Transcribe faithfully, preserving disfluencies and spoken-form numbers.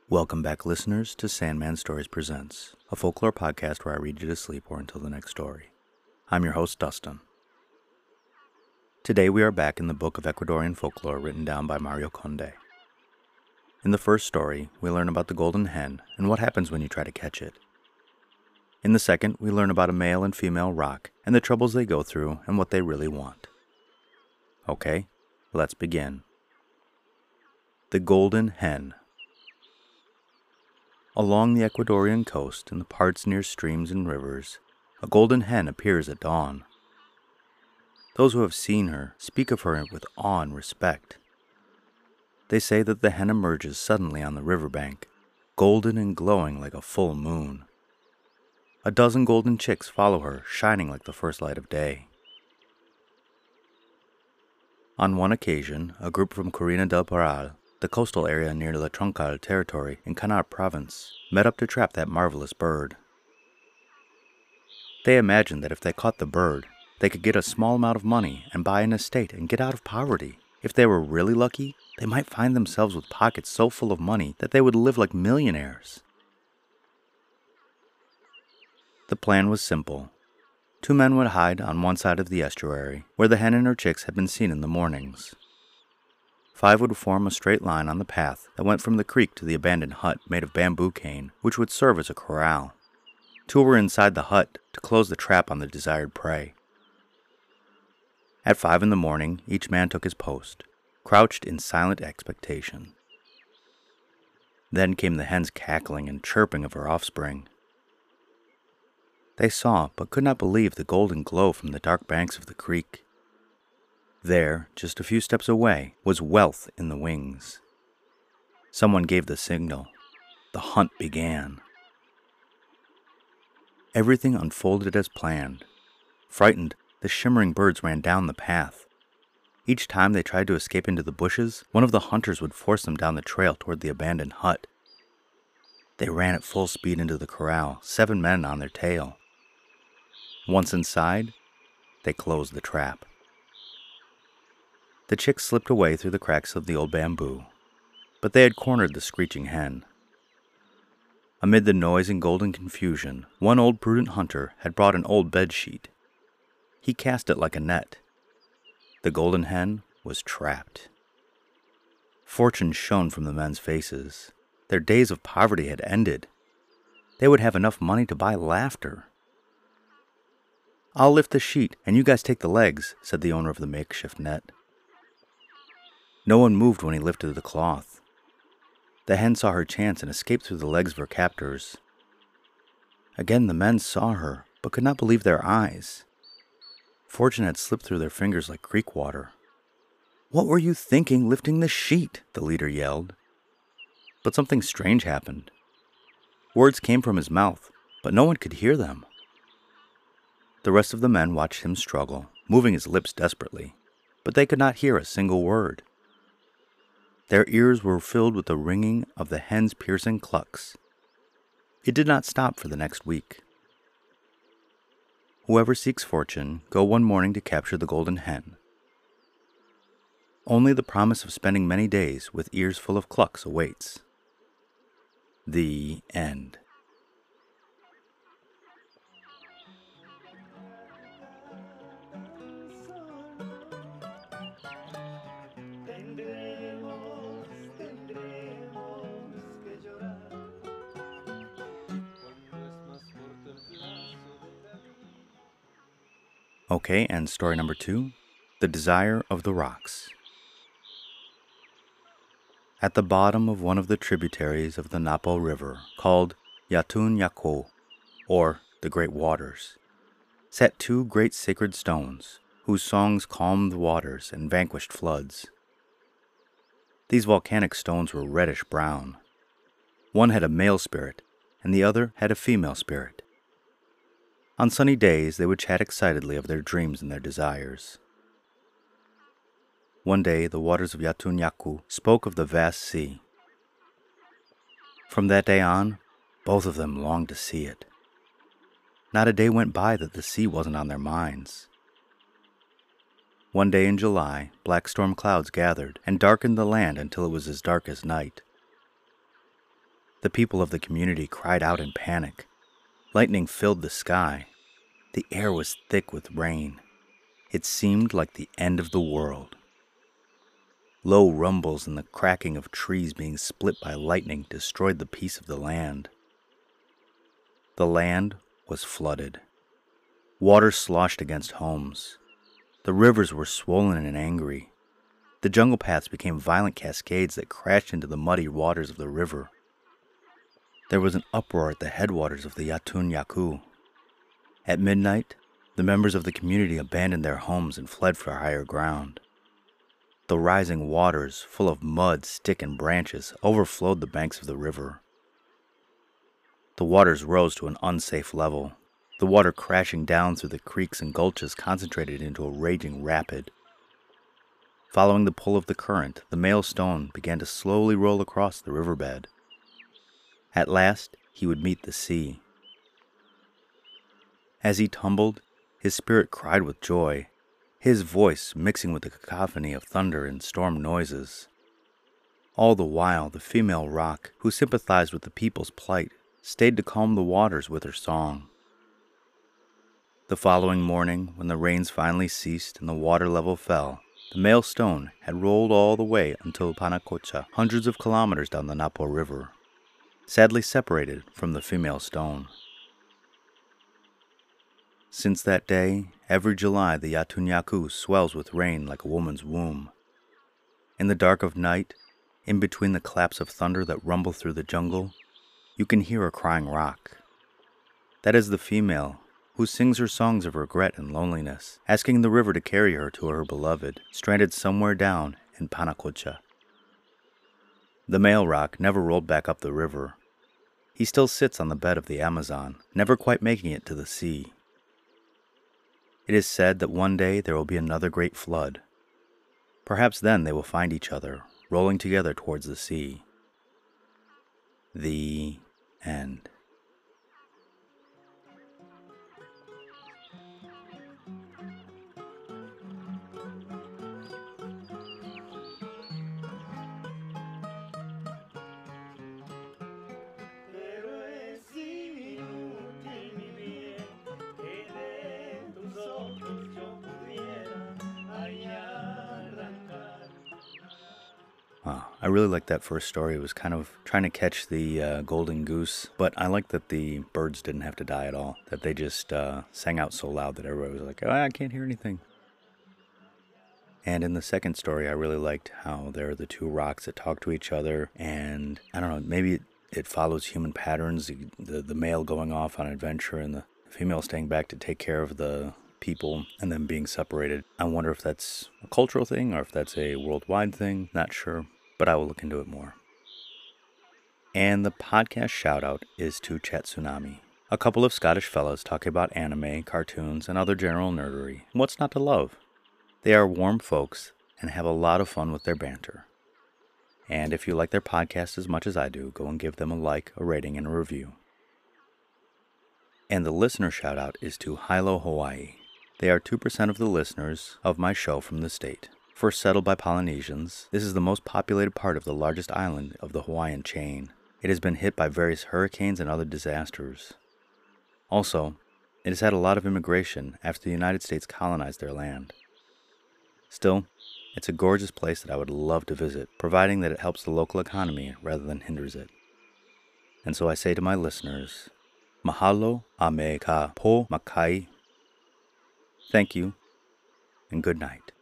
Welcome back, listeners, to Sandman Stories Presents, a folklore podcast where I read you to sleep or until the next story. I'm your host, Dustin. Today we are back in the book of Ecuadorian folklore written down by Mario Conde. In the first story, we learn about the golden hen and what happens when you try to catch it. In the second, we learn about a male and female roc and the troubles they go through and what they really want. Okay, let's begin. The Golden Hen. Along the Ecuadorian coast, in the parts near streams and rivers, a golden hen appears at dawn. Those who have seen her speak of her with awe and respect. They say that the hen emerges suddenly on the riverbank, golden and glowing like a full moon. A dozen golden chicks follow her, shining like the first light of day. On one occasion, a group from Corina del Parral, the coastal area near the Troncal territory in Canar province, met up to trap that marvelous bird. They imagined that if they caught the bird, they could get a small amount of money and buy an estate and get out of poverty. If they were really lucky, they might find themselves with pockets so full of money that they would live like millionaires. The plan was simple. Two men would hide on one side of the estuary, where the hen and her chicks had been seen in the mornings. Five would form a straight line on the path that went from the creek to the abandoned hut made of bamboo cane, which would serve as a corral. Two were inside the hut to close the trap on the desired prey. At five in the morning, each man took his post, crouched in silent expectation. Then came the hen's cackling and chirping of her offspring. They saw, but could not believe, the golden glow from the dark banks of the creek. There, just a few steps away, was wealth in the wings. Someone gave the signal. The hunt began. Everything unfolded as planned. Frightened, the shimmering birds ran down the path. Each time they tried to escape into the bushes, one of the hunters would force them down the trail toward the abandoned hut. They ran at full speed into the corral, seven men on their tail. Once inside, they closed the trap. The chicks slipped away through the cracks of the old bamboo, but they had cornered the screeching hen. Amid the noise and golden confusion, one old prudent hunter had brought an old bedsheet. He cast it like a net. The golden hen was trapped. Fortune shone from the men's faces. Their days of poverty had ended. They would have enough money to buy laughter. "I'll lift the sheet, and you guys take the legs," said the owner of the makeshift net. No one moved when he lifted the cloth. The hen saw her chance and escaped through the legs of her captors. Again the men saw her, but could not believe their eyes. Fortune had slipped through their fingers like creek water. "What were you thinking lifting the sheet?" the leader yelled. But something strange happened. Words came from his mouth, but no one could hear them. The rest of the men watched him struggle, moving his lips desperately, but they could not hear a single word. Their ears were filled with the ringing of the hen's piercing clucks. It did not stop for the next week. Whoever seeks fortune, go one morning to capture the golden hen. Only the promise of spending many days with ears full of clucks awaits. The end. Okay, and story number two, The Desire of the Rocks. At the bottom of one of the tributaries of the Napo River, called Yatun Yako, or the Great Waters, sat two great sacred stones, whose songs calmed the waters and vanquished floods. These volcanic stones were reddish-brown. One had a male spirit, and the other had a female spirit. On sunny days, they would chat excitedly of their dreams and their desires. One day, the waters of Yatun Yaku spoke of the vast sea. From that day on, both of them longed to see it. Not a day went by that the sea wasn't on their minds. One day in July, black storm clouds gathered and darkened the land until it was as dark as night. The people of the community cried out in panic. Lightning filled the sky. The air was thick with rain. It seemed like the end of the world. Low rumbles and the cracking of trees being split by lightning destroyed the peace of the land. The land was flooded. Water sloshed against homes. The rivers were swollen and angry. The jungle paths became violent cascades that crashed into the muddy waters of the river. There was an uproar at the headwaters of the Yatun Yaku. At midnight, the members of the community abandoned their homes and fled for higher ground. The rising waters, full of mud, stick, and branches, overflowed the banks of the river. The waters rose to an unsafe level. The water crashing down through the creeks and gulches concentrated into a raging rapid. Following the pull of the current, the male stone began to slowly roll across the riverbed. At last, he would meet the sea. As he tumbled, his spirit cried with joy, his voice mixing with the cacophony of thunder and storm noises. All the while, the female roc, who sympathized with the people's plight, stayed to calm the waters with her song. The following morning, when the rains finally ceased and the water level fell, the male stone had rolled all the way until Panacocha, hundreds of kilometers down the Napo River, sadly separated from the female stone. Since that day, every July the Yatun Yaku swells with rain like a woman's womb. In the dark of night, in between the claps of thunder that rumble through the jungle, you can hear a crying roc. That is the female, who sings her songs of regret and loneliness, asking the river to carry her to her beloved, stranded somewhere down in Panacocha. The male roc never rolled back up the river. He still sits on the bed of the Amazon, never quite making it to the sea. It is said that one day there will be another great flood. Perhaps then they will find each other, rolling together towards the sea. The end. Wow, I really liked that first story. It was kind of trying to catch the uh, golden goose, but I like that the birds didn't have to die at all, that they just uh, sang out so loud that everybody was like, oh, I can't hear anything. And in the second story, I really liked how there are the two rocs that talk to each other, and I don't know, maybe it, it follows human patterns, the, the, the male going off on adventure and the female staying back to take care of the people and then being separated. I wonder if that's a cultural thing or if that's a worldwide thing, not sure, but I will look into it more. And the podcast shout out is to Chat Tsunami, a couple of Scottish fellows talking about anime, cartoons, and other general nerdery. What's not to love? They are warm folks and have a lot of fun with their banter. And if you like their podcast as much as I do, go and give them a like, a rating, and a review. And the listener shout out is to Hilo, Hawaii. They are two percent of the listeners of my show from the state. First settled by Polynesians, this is the most populated part of the largest island of the Hawaiian chain. It has been hit by various hurricanes and other disasters. Also, it has had a lot of immigration after the United States colonized their land. Still, it's a gorgeous place that I would love to visit, providing that it helps the local economy rather than hinders it. And so I say to my listeners, mahalo a me ka po makai. Thank you, and good night.